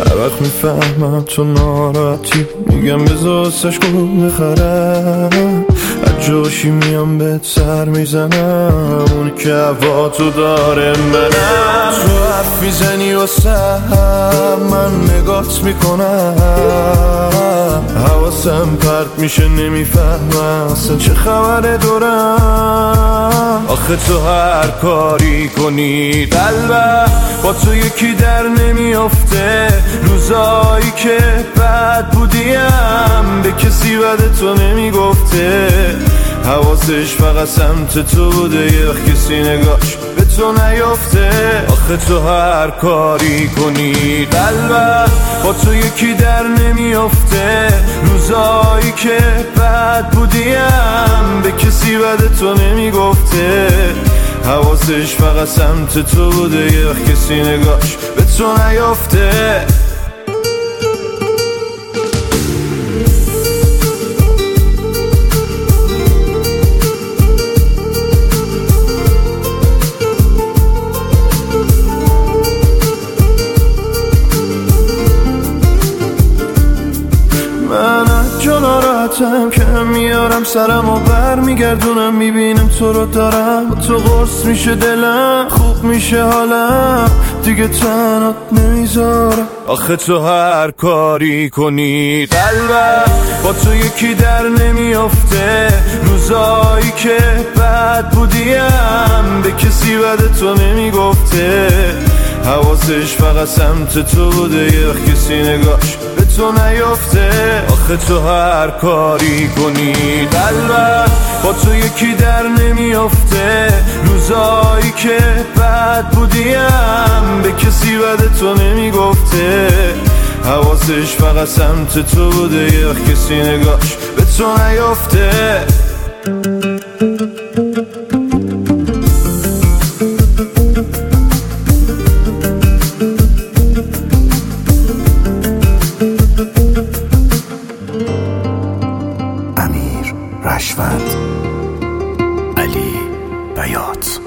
هر وقت میفهمم تو ناراحتی میگم بذار سشکو بخرم، از جاشی میام بهت سر میزنم، اون که هوا تو داره منم. تو حرف میزنی واسه من نگات میکنم، حواسم پرت میشه نمیفهمم اصلا چه خبره دورم. آخه تو هر کاری کنی قلبم با تو یکی در نمیافته، روزایی که بد بودیم به کسی بد تو نمیگفته، حواسش فقط سمت تو بوده یه وقت کسی نگاش به تو نیافته. آخه تو هر کاری کنی قلبم با تو یکی در نمیافته، روزایی که بد بودیم به کسی بد تو نمیگفته، حواسش فقط سمت تو بوده یه وقت کسی نگاش به تو نیافته. ناراحتم که میارم سرم و بر میگردونم، میبینم تو رو دارم، تو قرص میشه دلم، خوب میشه حالم، دیگه تنات نمیذارم. آخه تو هر کاری کنی قلبم با تو یکی در نمیافته، روزایی که بد بودیم به کسی بد تو نمیگفته، حواسش فقط سمت تو بوده یه وقت کسی نگاش به تو نیافته. آخه تو هر کاری کنی قلبم با تو یکی در نمیافته، روزایی که بد بودیم به کسی بد تو نمیگفته، حواسش فقط سمت تو بوده یه وقت کسی نگاش به تو نیافته. امیر رشوت، علی بیات.